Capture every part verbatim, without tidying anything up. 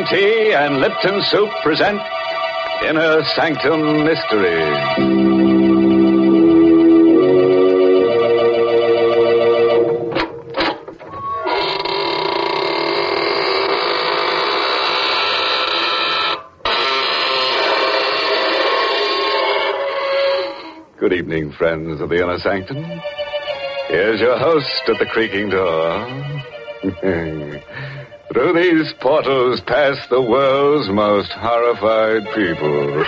Tea and Lipton Soup present Inner Sanctum Mysteries. Good evening, friends of the Inner Sanctum. Here's your host at the creaking door. Through these portals pass the world's most horrified people.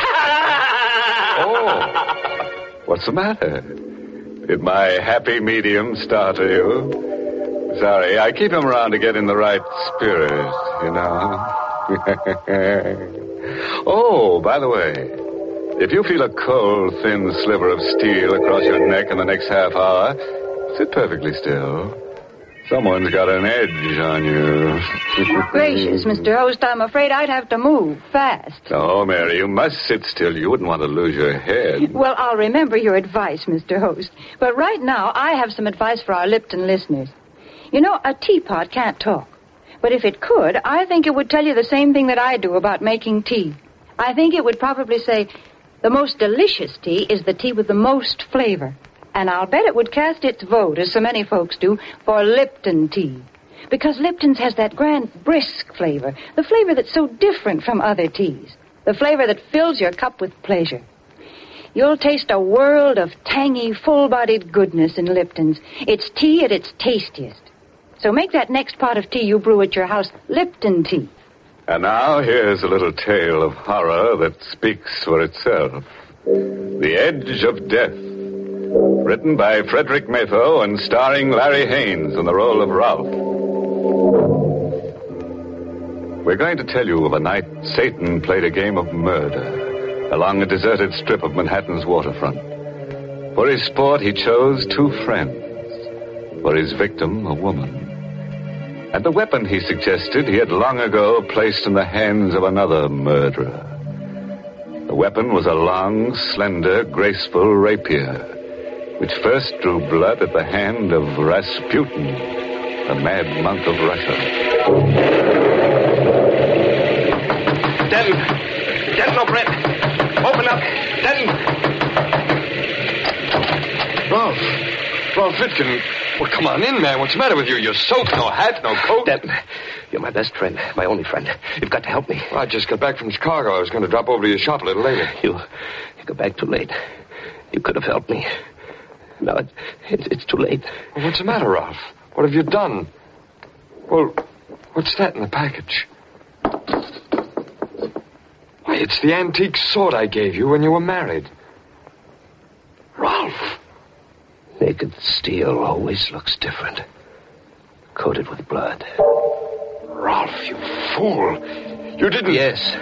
Oh, what's the matter? Did my happy medium startle you? Sorry, I keep him around to get in the right spirit, you know. Oh, by the way, if you feel a cold, thin sliver of steel across your neck in the next half hour, sit perfectly still. Someone's got an edge on you. Gracious, Mister Host, I'm afraid I'd have to move fast. Oh, Mary, you must sit still. You wouldn't want to lose your head. Well, I'll remember your advice, Mister Host. But right now, I have some advice for our Lipton listeners. You know, a teapot can't talk. But if it could, I think it would tell you the same thing that I do about making tea. I think it would probably say, the most delicious tea is the tea with the most flavor. And I'll bet it would cast its vote, as so many folks do, for Lipton tea. Because Lipton's has that grand, brisk flavor. The flavor that's so different from other teas. The flavor that fills your cup with pleasure. You'll taste a world of tangy, full-bodied goodness in Lipton's. It's tea at its tastiest. So make that next pot of tea you brew at your house Lipton tea. And now here's a little tale of horror that speaks for itself. The Edge of Death. Written by Frederick Maytho and starring Larry Haines in the role of Ralph. We're going to tell you of a night Satan played a game of murder along a deserted strip of Manhattan's waterfront. For his sport, he chose two friends. For his victim, a woman. And the weapon he suggested he had long ago placed in the hands of another murderer. The weapon was a long, slender, graceful rapier, which first drew blood at the hand of Rasputin, the mad monk of Russia. Denton! Denton O'Brien! Open up! Denton! Ralph! Ralph Vitkin! Well, come on in, man. What's the matter with you? You're soaked. No hat, no coat. Denton, you're my best friend, my only friend. You've got to help me. Well, I just got back from Chicago. I was going to drop over to your shop a little later. You, you got back too late. You could have helped me. No, it, it, it's too late. Well, what's the matter, Ralph? What have you done? Well, what's that in the package? Why, it's the antique sword I gave you when you were married. Ralph! Naked steel always looks different. Coated with blood. Ralph, you fool. You didn't... Yes.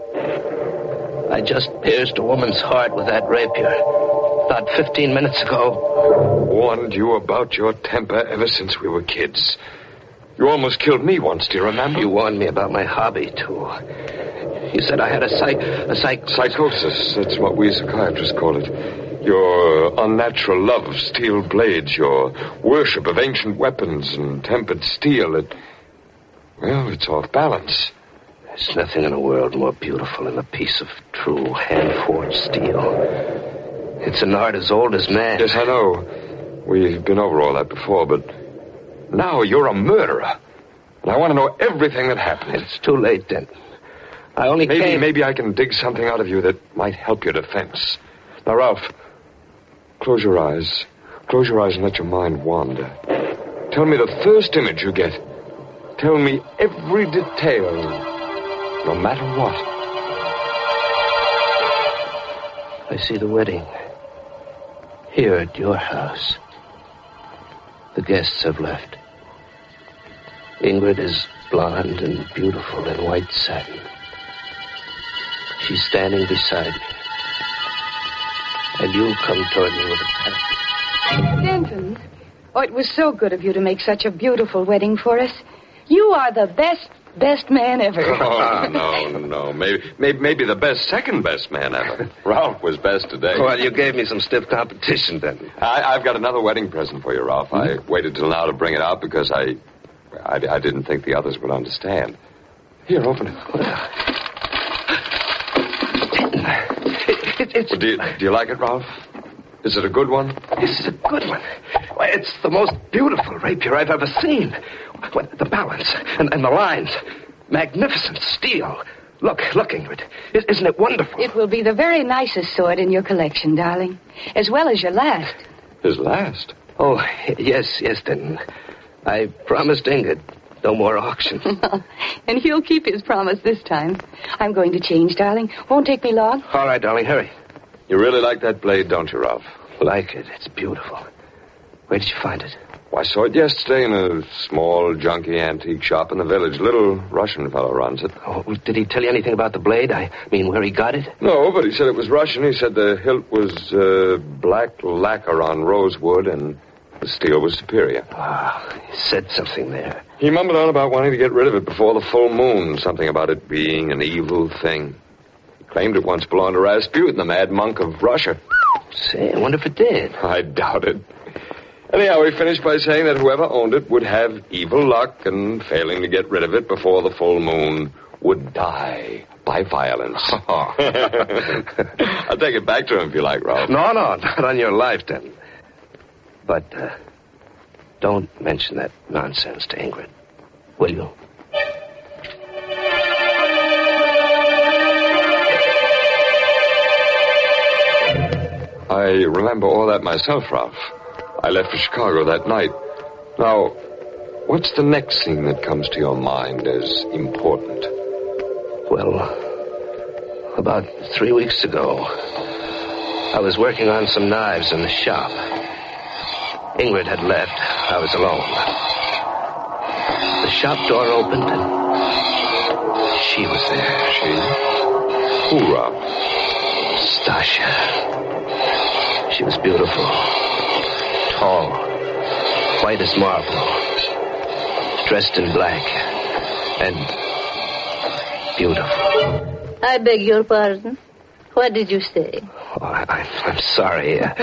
I just pierced a woman's heart with that rapier. About fifteen minutes ago. Warned you about your temper ever since we were kids. You almost killed me once, do you remember? You warned me about my hobby, too. You said I had a psych... a psych... Psychosis, that's what we psychiatrists call it. Your unnatural love of steel blades, your worship of ancient weapons and tempered steel, it... Well, it's off balance. There's nothing in the world more beautiful than a piece of true hand-forged steel. It's an art as old as man. Yes, I know. We've been over all that before, but now you're a murderer. And I want to know everything that happened. It's too late, then. I only maybe, came... Maybe I can dig something out of you that might help your defense. Now, Ralph, close your eyes. Close your eyes and let your mind wander. Tell me the first image you get. Tell me every detail, no matter what. I see the wedding. Here at your house. The guests have left. Ingrid is blonde and beautiful in white satin. She's standing beside me. And you come toward me with a package. Denton, oh, it was so good of you to make such a beautiful wedding for us. You are the best, best man ever. Oh, no, no. Maybe, maybe, maybe the best, second best man ever. Ralph was best today. Well, you gave me some stiff competition, then. I, I've got another wedding present for you, Ralph. Mm-hmm. I waited till now to bring it out because I, I, I didn't think the others would understand. Here, open it. It, it, it's... Well, do, you, do you like it, Ralph? Is it a good one? This is a good one. Why, it's the most beautiful rapier I've ever seen. What, the balance and, and the lines. Magnificent steel. Look, look, Ingrid. Isn't it wonderful? It will be the very nicest sword in your collection, darling. As well as your last. His last? Oh, yes, yes, then. I promised Ingrid no more auctions. And he'll keep his promise this time. I'm going to change, darling. Won't take me long. All right, darling, hurry. You really like that blade, don't you, Ralph? Like it. It's beautiful. Where did you find it? Well, I saw it yesterday in a small, junky antique shop in the village. Little Russian fellow runs it. Oh, did he tell you anything about the blade? I mean, where he got it? No, but he said it was Russian. He said the hilt was uh, black lacquer on rosewood and the steel was superior. Ah, oh, he said something there. He mumbled on about wanting to get rid of it before the full moon. Something about it being an evil thing. He claimed it once belonged to Rasputin, the mad monk of Russia. Say, I wonder if it did. I doubt it. Anyhow, he finished by saying that whoever owned it would have evil luck, and failing to get rid of it before the full moon would die by violence. I'll take it back to him if you like, Ralph. No, no, not on your life, then. But uh, don't mention that nonsense to Ingrid, will you? I remember all that myself, Ralph. I left for Chicago that night. Now, what's the next thing that comes to your mind as important? Well, about three weeks ago, I was working on some knives in the shop. Ingrid had left. I was alone. The shop door opened, and she was there. She? Who, Ralph? Stasha. She was beautiful. Tall. White as marble. Dressed in black. And beautiful. I beg your pardon. What did you say? Oh, I, I, I'm sorry. Uh...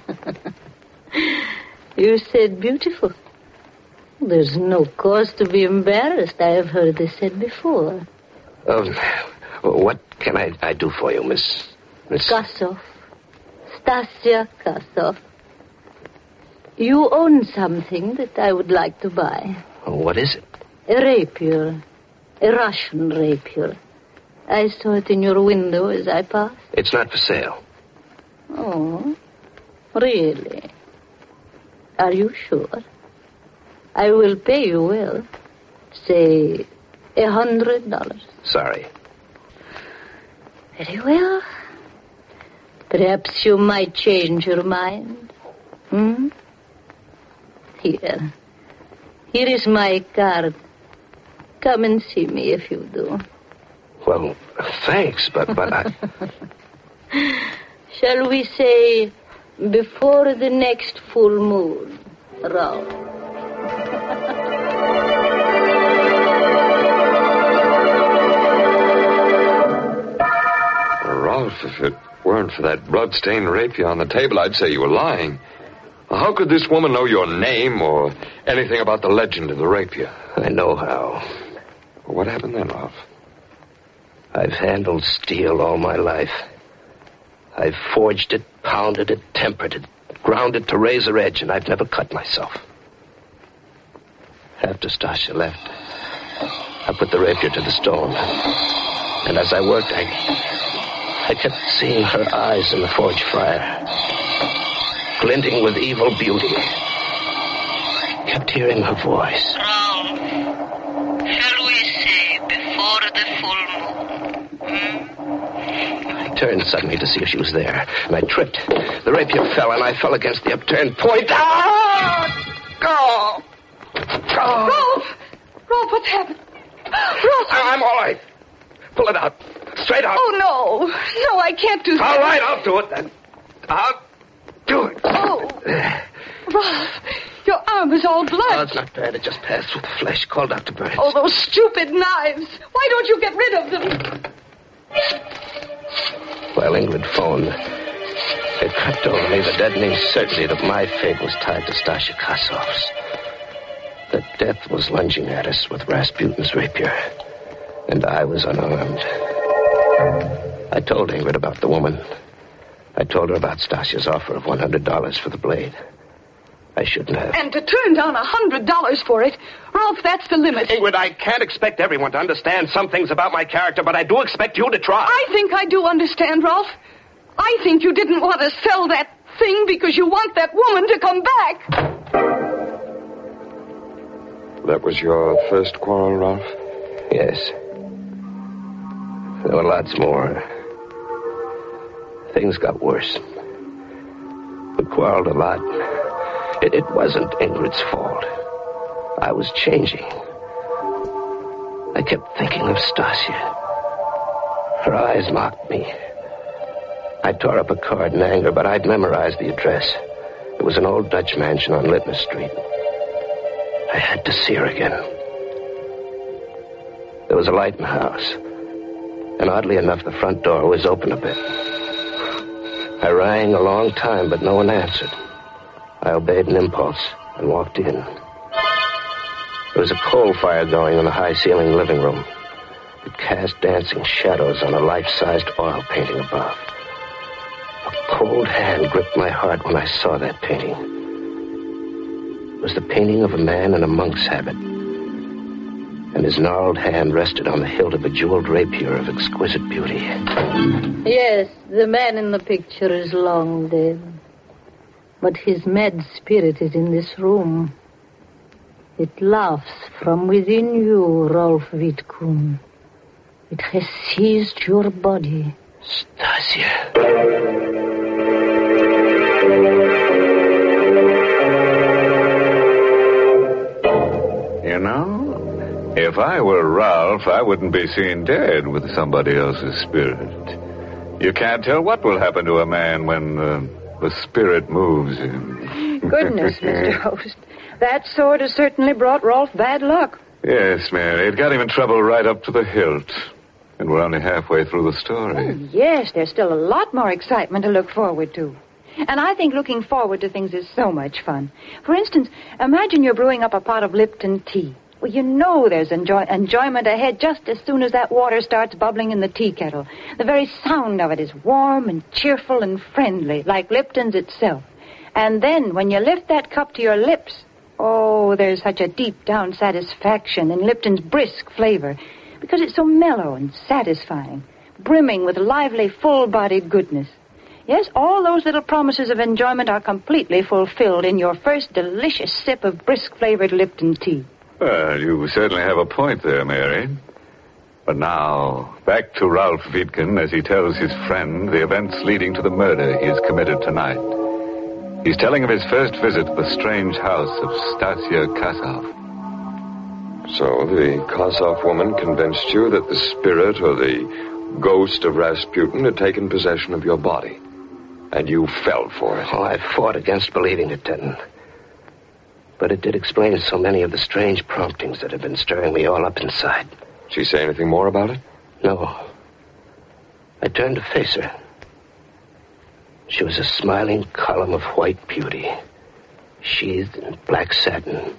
You said beautiful. There's no cause to be embarrassed. I have heard this said before. Um, what can I, I do for you, Miss... Miss... Kasov. Stasia Kasov. You own something that I would like to buy. Oh, what is it? A rapier. A Russian rapier. I saw it in your window as I passed. It's not for sale. Oh, really? Are you sure? I will pay you well. Say, a hundred dollars. Sorry. Very well. Perhaps you might change your mind. Hmm? Here. Here is my card. Come and see me if you do. Well, thanks, but, but I... Shall we say before the next full moon, Ralph? Ralph, if it weren't for that blood-stained rapier on the table, I'd say you were lying. How could this woman know your name or anything about the legend of the rapier? I know how. Well, what happened then, Ralph? I've handled steel all my life. I've forged it, pounded it, tempered it, ground it to razor edge, and I've never cut myself. After Stasha left, I put the rapier to the stone. And as I worked, I, I kept seeing her eyes in the forge fire, glinting with evil beauty. Kept hearing her voice. Ralph, shall we say before the full moon? Hmm? I turned suddenly to see if she was there, and I tripped. The rapier fell, and I fell against the upturned point. Ah! Go! Go! Rolf! Rolf, what's happened? Rolf! I'm all right. Pull it out. Straight out. Oh, no. No, I can't do that. All right, I'll do it then. I'll do it. Oh. Rolf, your arm is all blood. Oh, it's not bad. It just passed through the flesh. Call Doctor Burns. Oh, those stupid knives. Why don't you get rid of them? While Ingrid phoned, it crept over me the deadening certainty that my fate was tied to Stasha Kasov's. That death was lunging at us with Rasputin's rapier. And I was unarmed. I told Ingrid about the woman. I told her about Stasia's offer of one hundred dollars for the blade. I shouldn't have. And to turn down one hundred dollars for it, Ralph, that's the limit. Ingrid, I can't expect everyone to understand some things about my character, but I do expect you to try. I think I do understand, Ralph. I think you didn't want to sell that thing because you want that woman to come back. That was your first quarrel, Ralph? Yes. There were lots more. Things got worse. We quarreled a lot. It, it wasn't Ingrid's fault. I was changing. I kept thinking of Stasia. Her eyes mocked me. I tore up a card in anger, but I'd memorized the address. It was an old Dutch mansion on Litmus Street. I had to see her again. There was a light in the house. And oddly enough, the front door was open a bit. I rang a long time, but no one answered. I obeyed an impulse and walked in. There was a coal fire going in the high-ceiling living room. It cast dancing shadows on a life-sized oil painting above. A cold hand gripped my heart when I saw that painting. It was the painting of a man in a monk's habit. And his gnarled hand rested on the hilt of a jeweled rapier of exquisite beauty. Yes, the man in the picture is long dead. But his mad spirit is in this room. It laughs from within you, Rolf Wittkuhn. It has seized your body. Stasia. You know, if I were Ralph, I wouldn't be seen dead with somebody else's spirit. You can't tell what will happen to a man when uh, the spirit moves him. Goodness, Mister Host. That sword has certainly brought Rolf bad luck. Yes, Mary. It got him in trouble right up to the hilt. And we're only halfway through the story. Oh, yes, there's still a lot more excitement to look forward to. And I think looking forward to things is so much fun. For instance, imagine you're brewing up a pot of Lipton tea. Well, you know there's enjoy- enjoyment ahead just as soon as that water starts bubbling in the tea kettle. The very sound of it is warm and cheerful and friendly, like Lipton's itself. And then, when you lift that cup to your lips, oh, there's such a deep-down satisfaction in Lipton's brisk flavor, because it's so mellow and satisfying, brimming with lively, full-bodied goodness. Yes, all those little promises of enjoyment are completely fulfilled in your first delicious sip of brisk-flavored Lipton tea. Well, you certainly have a point there, Mary. But now, back to Ralph Wittkuhn as he tells his friend the events leading to the murder he has committed tonight. He's telling of his first visit to the strange house of Stasia Kasov. So the Kasov woman convinced you that the spirit or the ghost of Rasputin had taken possession of your body. And you fell for it. Oh, I fought against believing it, Denton. But it did explain so many of the strange promptings that had been stirring me all up inside. Did she say anything more about it? No. I turned to face her. She was a smiling column of white beauty, sheathed in black satin.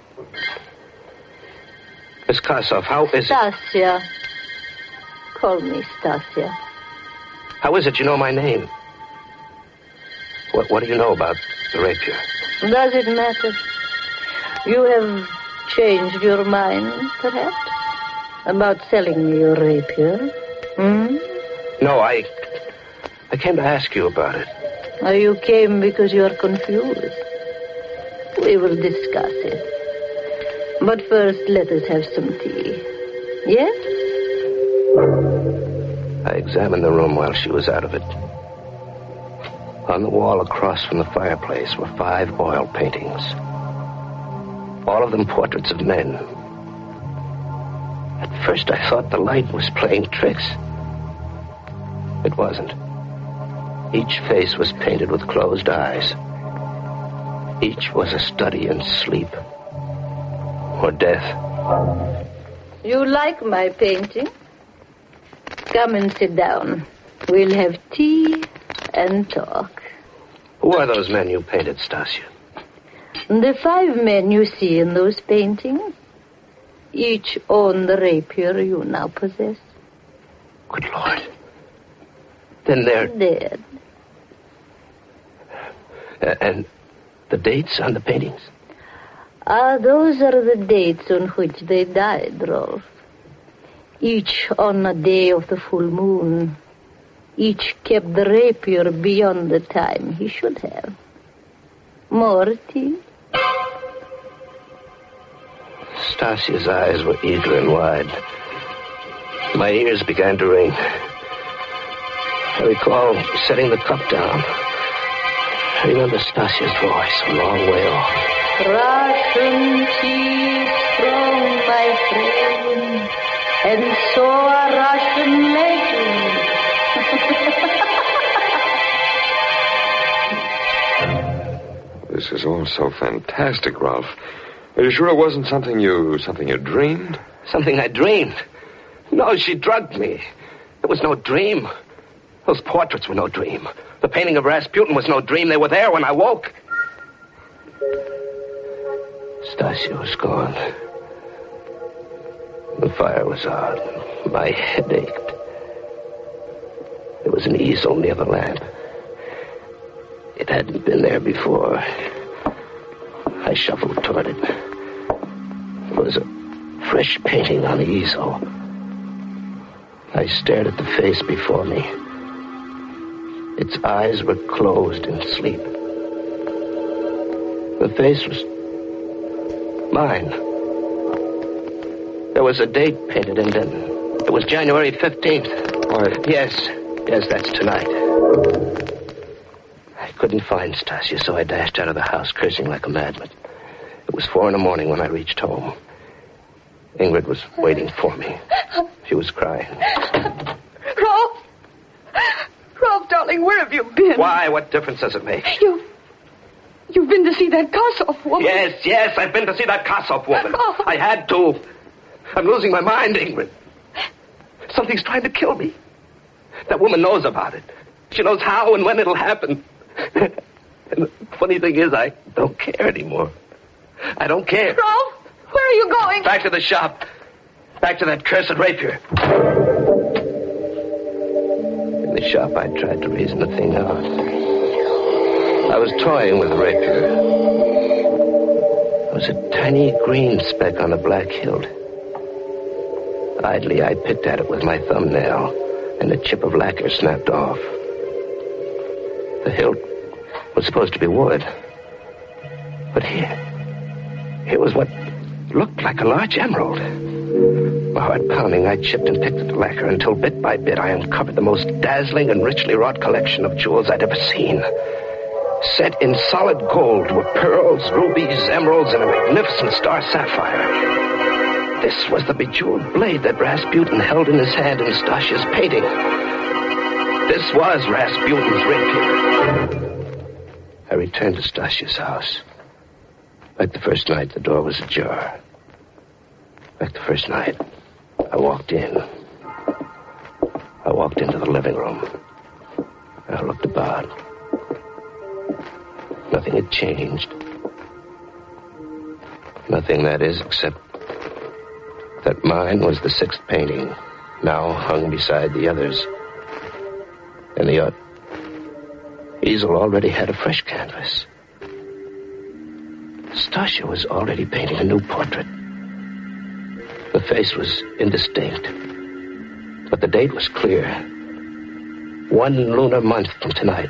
Miss Kasov, how is it... Stasia. Call me Stasia. How is it you know my name? What, what do you know about the rapier? Does it matter? You have changed your mind, perhaps? About selling me your rapier? Hmm? No, I... I came to ask you about it. Or you came because you are confused? We will discuss it. But first, let us have some tea. Yes? I examined the room while she was out of it. On the wall across from the fireplace were five oil paintings. All of them portraits of men. At first I thought the light was playing tricks. It wasn't. Each face was painted with closed eyes. Each was a study in sleep or death. You like my painting? Come and sit down. We'll have tea and talk. Who are those men you painted, Stasia? The five men you see in those paintings, each own the rapier you now possess? Good Lord. Then they're... Dead. Uh, and the dates on the paintings? Ah, those are the dates on which they died, Rolf. Each on a day of the full moon. Each kept the rapier beyond the time he should have. More tea? Stasia's eyes were eager and wide. My ears began to ring. I recall setting the cup down. I remember Stasia's voice a long way off. Russian tea is strong, my friend, and so are Russian legends. This is all so fantastic, Ralph. Are you sure it wasn't something you something you dreamed? Something I dreamed? No, she drugged me. It was no dream. Those portraits were no dream. The painting of Rasputin was no dream. They were there when I woke. Stasia was gone. The fire was out. My head ached. There was an easel near the lamp. It hadn't been there before. I shuffled toward it. There was a fresh painting on the easel. I stared at the face before me. Its eyes were closed in sleep. The face was mine. There was a date painted in it. It was January fifteenth. Why? Yes, yes, that's tonight. I couldn't find Stasia, so I dashed out of the house, cursing like a madman. It was four in the morning when I reached home. Ingrid was waiting for me. She was crying. Rolf! Rolf, darling, where have you been? Why? What difference does it make? You... You've been to see that Kossoff woman. Yes, yes, I've been to see that Kossoff woman. Oh. I had to. I'm losing my mind, Ingrid. Something's trying to kill me. That woman knows about it. She knows how and when it'll happen. And the funny thing is, I don't care anymore. I don't care. Rolf, where are you going? Back to the shop. Back to that cursed rapier. In the shop, I tried to reason the thing out. I was toying with the rapier. There was a tiny green speck on the black hilt. Idly, I picked at it with my thumbnail, and a chip of lacquer snapped off. The hilt was supposed to be wood. But here, here was what looked like a large emerald. My heart pounding, I chipped and picked at the lacquer until bit by bit I uncovered the most dazzling and richly wrought collection of jewels I'd ever seen. Set in solid gold were pearls, rubies, emeralds, and a magnificent star sapphire. This was the bejeweled blade that Rasputin held in his hand in Stasia's painting. This was Rasputin's rapier. I returned to Stasia's house. Like the first night, the door was ajar. Like the first night, I walked in. I walked into the living room. I looked about. Nothing had changed. Nothing, that is, except that mine was the sixth painting, now hung beside the others. And the uh, easel already had a fresh canvas. Stasia was already painting a new portrait. The face was indistinct, but the date was clear. One lunar month from tonight.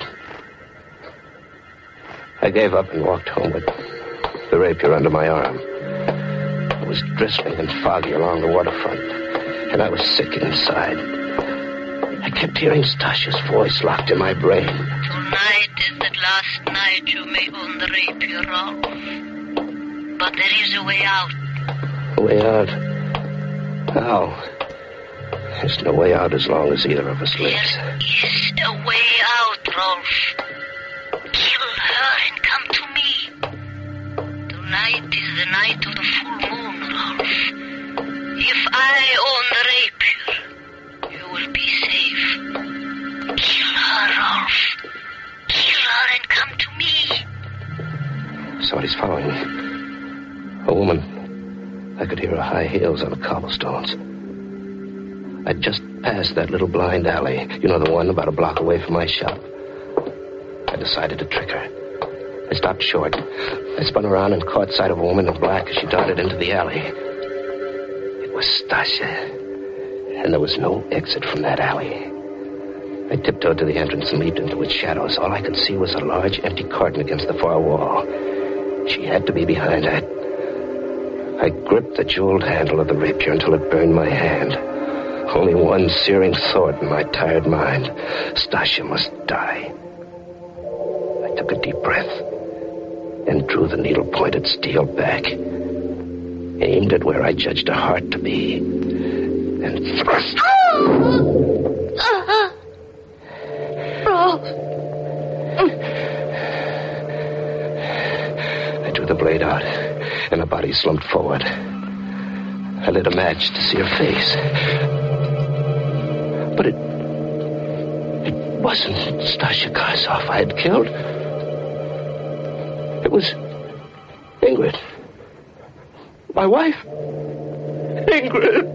I gave up and walked home with the rapier under my arm. It was drizzling and foggy along the waterfront, and I was sick inside. I kept hearing Stasia's voice locked in my brain. Tonight is the last night you may own the rapier, Rolf. But there is a way out. A way out? How? There's no way out as long as either of us lives. There is a way out, Rolf. Kill her and come to me. Tonight is the night of the full moon, Rolf. If I own the rapier, you will be safe. Kill her, Rolf. Kill her and come to me. Somebody's following me. A woman. I could hear her high heels on the cobblestones. I'd just passed that little blind alley. You know, the one about a block away from my shop. I decided to trick her. I stopped short. I spun around and caught sight of a woman in black as she darted into the alley. It was Stasia. And there was no exit from that alley. I tiptoed to the entrance and leaped into its shadows. All I could see was a large, empty carton against the far wall. She had to be behind it. I gripped the jeweled handle of the rapier until it burned my hand. Only one searing thought in my tired mind. Stasia must die. I took a deep breath and drew the needle-pointed steel back, aimed at where I judged her heart to be, and thrust. Uh-huh. Rolf. I drew the blade out, and her body slumped forward. I lit a match to see her face. But it... It wasn't Stasia Karsov I had killed. It was Ingrid. My wife. Ingrid.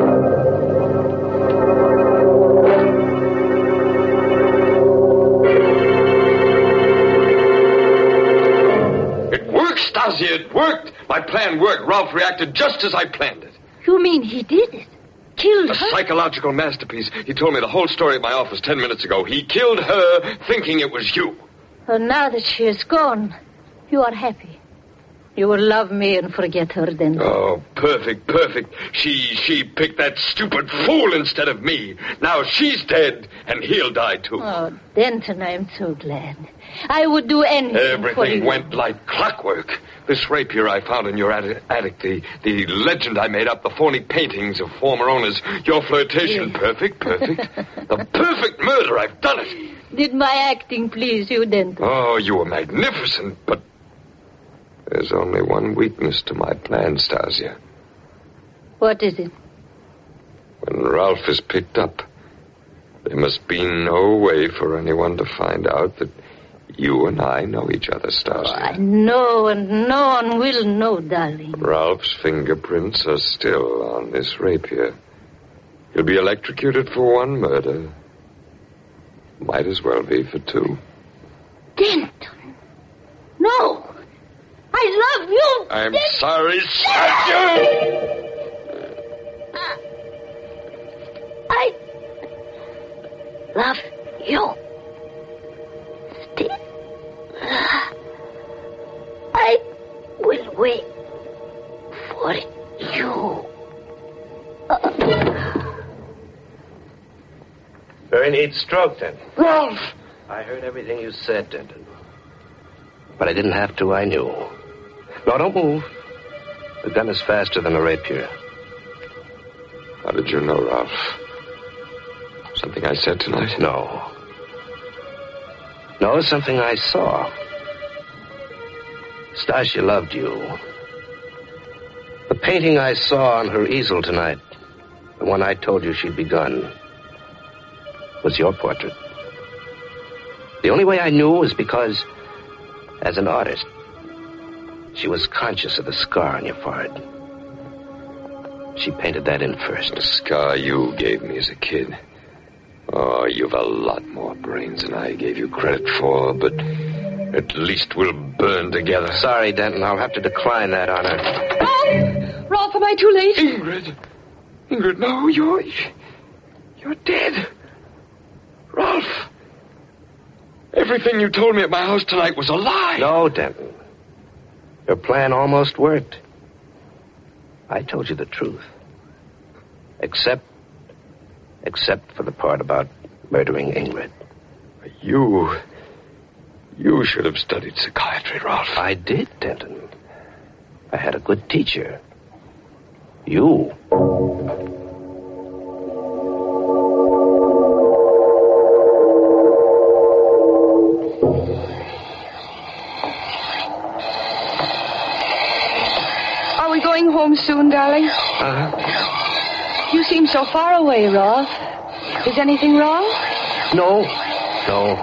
It worked, Stasia. It worked. My plan worked. Ralph reacted just as I planned it. You mean he did it? Killed A her? psychological masterpiece. He told me the whole story at my office ten minutes ago. He killed her thinking it was you. And now that she is gone, you are happy. You will love me and forget her then. Oh, perfect, perfect. She she picked that stupid fool instead of me. Now she's dead, and he'll die too. Oh, Denton, I'm so glad. I would do anything for Everything you. went like clockwork. This rapier I found in your attic, attic, the, the legend I made up, the phony paintings of former owners, your flirtation, Yes. perfect, perfect. The perfect murder, I've done it. Did my acting please you, Denton? Oh, you were magnificent, but there's only one weakness to my plan, Stasia. What is it? When Ralph is picked up, there must be no way for anyone to find out that you and I know each other, Stasia. Oh, I know, and no one will know, darling. Ralph's fingerprints are still on this rapier. He'll be electrocuted for one murder. Might as well be for two. Denton! No! I love you! I'm Denton. sorry, Stasia! I love you. Still. I will wait for you. Very neat stroke, Denton. Ralph! I heard everything you said, Denton. But I didn't have to, I knew. No, don't move. The gun is faster than a rapier. How did you know, Ralph? Something I said tonight? No. No, something I saw. Stasia loved you. The painting I saw on her easel tonight, the one I told you she'd begun, was your portrait. The only way I knew was because, as an artist, she was conscious of the scar on your forehead. She painted that in first. The scar you gave me as a kid. Oh, you've a lot more brains than I gave you credit for, but at least we'll burn together. Sorry, Denton, I'll have to decline that honor. Ralph! Ralph, am I too late? Ingrid! Ingrid, no, you're... You're dead. Ralph! Everything you told me at my house tonight was a lie. No, Denton. Your plan almost worked. I told you the truth. Except... Except for the part about murdering Ingrid. You... You should have studied psychiatry, Ralph. I did, Denton. I had a good teacher. You. Are we going home soon, darling? Uh-huh. You seem so far away, Rolf. Is anything wrong? No. No.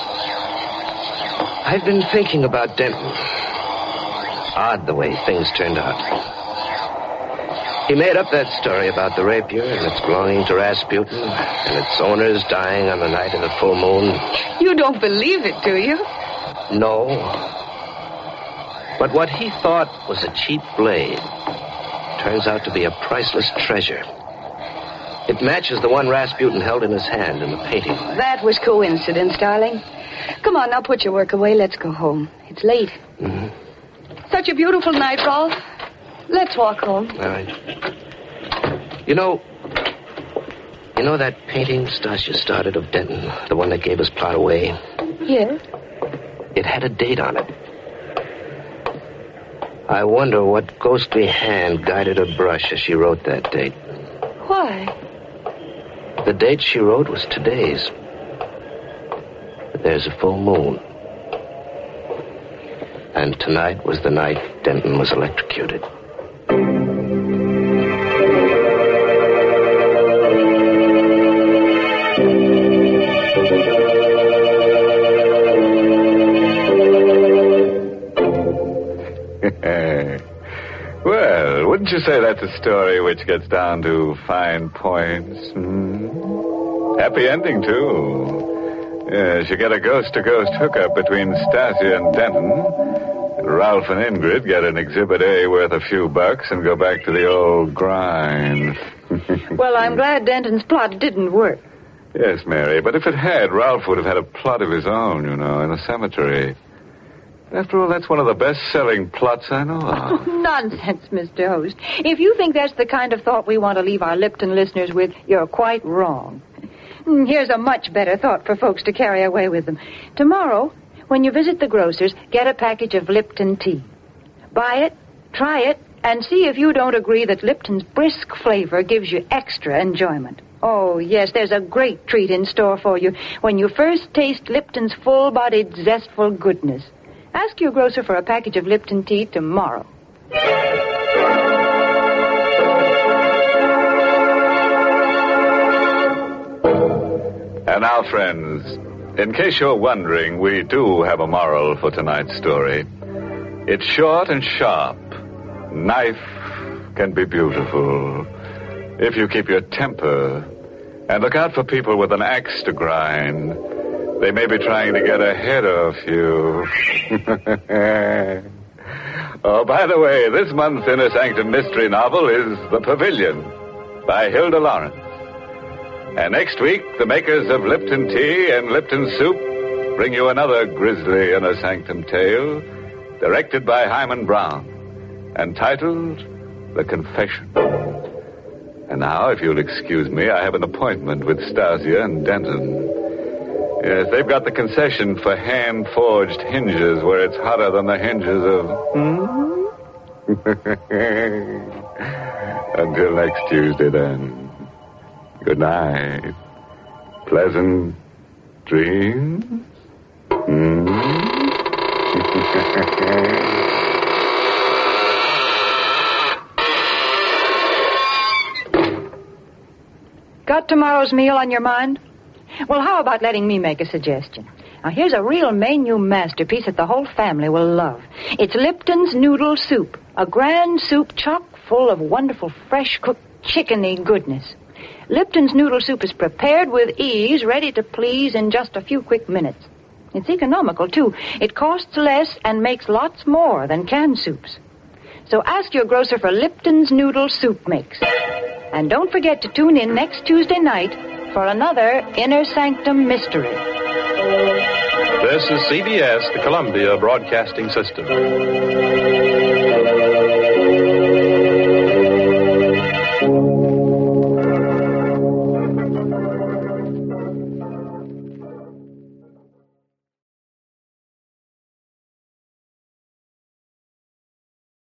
I've been thinking about Denton. Odd the way things turned out. He made up that story about the rapier and its belonging to Rasputin and its owners dying on the night of the full moon. You don't believe it, do you? No. But what he thought was a cheap blade turns out to be a priceless treasure. It matches the one Rasputin held in his hand in the painting. That was coincidence, darling. Come on, now put your work away. Let's go home. It's late. Mm-hmm. Such a beautiful night, Rolf. Let's walk home. All right. You know, you know that painting Stasia started of Denton, the one that gave his plot away? Yes. It had a date on it. I wonder what ghostly hand guided her brush as she wrote that date. Why? The date she wrote was today's. But there's a full moon. And tonight was the night Denton was electrocuted. Well, wouldn't you say that's a story which gets down to fine points? Hmm? Happy ending, too. Yes, you get a ghost-to-ghost hookup between Stasia and Denton. Ralph and Ingrid get an Exhibit A worth a few bucks and go back to the old grind. Well, I'm glad Denton's plot didn't work. Yes, Mary, but if it had, Ralph would have had a plot of his own, you know, in the cemetery. After all, that's one of the best-selling plots I know of. Oh, nonsense, Mister Host. If you think that's the kind of thought we want to leave our Lipton listeners with, you're quite wrong. Here's a much better thought for folks to carry away with them. Tomorrow, when you visit the grocer's, get a package of Lipton tea. Buy it, try it, and see if you don't agree that Lipton's brisk flavor gives you extra enjoyment. Oh, yes, there's a great treat in store for you when you first taste Lipton's full-bodied, zestful goodness. Ask your grocer for a package of Lipton tea tomorrow. And now, friends, in case you're wondering, we do have a moral for tonight's story. It's short and sharp. Knife can be beautiful if you keep your temper. And look out for people with an axe to grind. They may be trying to get ahead of you. Oh, by the way, this month's Inner Sanctum mystery novel is The Pavilion by Hilda Lawrence. And next week, the makers of Lipton Tea and Lipton Soup bring you another grisly Inner Sanctum tale, directed by Hyman Brown, and titled The Confession. And now, if you'll excuse me, I have an appointment with Stasia and Denton. Yes, they've got the concession for hand-forged hinges where it's hotter than the hinges of... Hmm? Until next Tuesday, then. Good night. Pleasant dreams. Hmm? Got tomorrow's meal on your mind? Well, how about letting me make a suggestion? Now, here's a real menu masterpiece that the whole family will love. It's Lipton's Noodle Soup, a grand soup chock full of wonderful fresh-cooked chickeny goodness. Lipton's Noodle Soup is prepared with ease, ready to please in just a few quick minutes. It's economical, too. It costs less and makes lots more than canned soups. So ask your grocer for Lipton's Noodle Soup Mix. And don't forget to tune in next Tuesday night for another Inner Sanctum Mystery. This is C B S, the Columbia Broadcasting System.